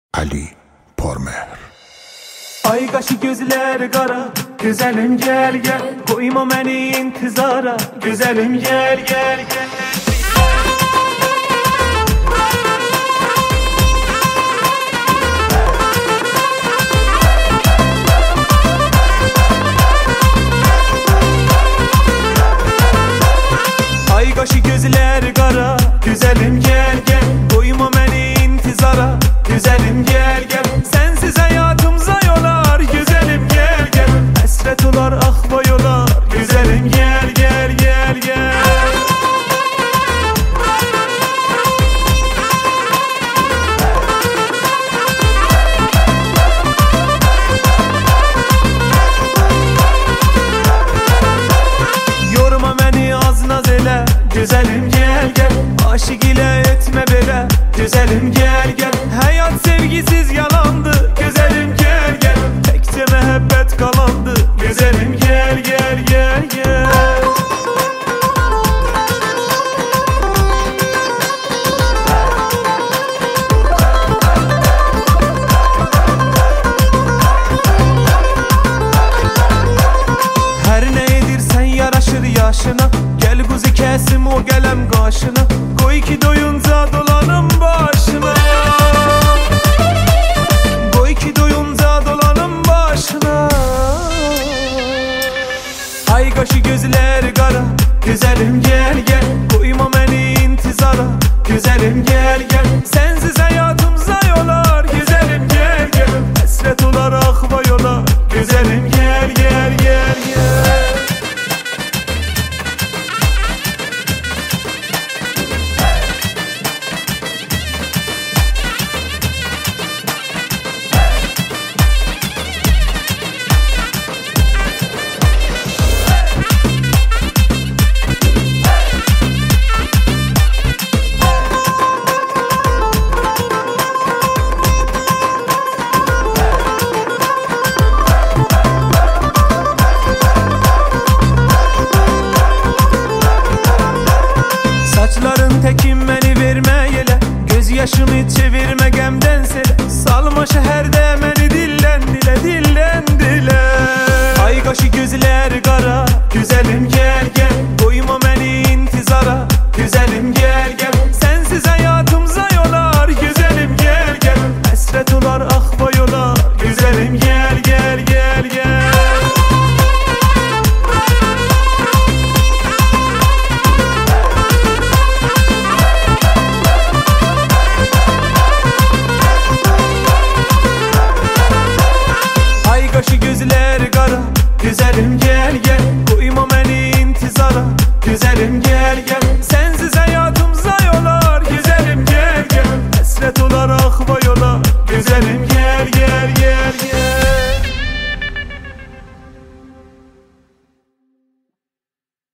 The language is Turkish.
Ali Pormer. Ay qaşı gözləri qara, gözəlim gəl gəl, qoyma məni intizara, gözəlim gəl gəl gəl. Ay qaşı gözləri qara, gözəlim gəl gəl, qoyma məni intizara, gözəlim gəl gəl. Sensiz hayatımıza yolar, güzelim gel gel. Hasret olar, ah boyular, güzelim gel gel gel gel. Yorma beni az naz ele, güzelim gel gel. Aşık ile etme bele, güzelim gel gel. Hayat sevgisiz yalandı, güzelim gel gel. Tekçe mehabbet kalandı, güzelim gel gel gel gel. Her ne edirsen yaraşır yaşına, gel kuzu kesim o gelem karşına. Koy ki doyunca dolanım başına. Koy ki doyunca dolanım başına. Ay qaşı gözləri qara, güzelim gel gel, koyma beni intizara, güzelim gel gel. Sensiz hayatımıza yolar, güzelim gel gel. Hasret olar, ah yolar, güzelim gel gel gel gel. Saçların tekin beni verme yele, göz yaşımı çevirme gemden sele. Salma şehirde beni dillen dile, dillen dile. Ay qaşı gözləri qara, güzelim gel gel, koyma beni intizara, güzelim gel gel. Sensiz hayatımıza yolar, güzelim gel gel. Hasret olar, ah boyular, güzelim gel gel gel gel. Qaşı gözləri qara, güzelim gel gel, koyma beni intizara, güzelim gel gel.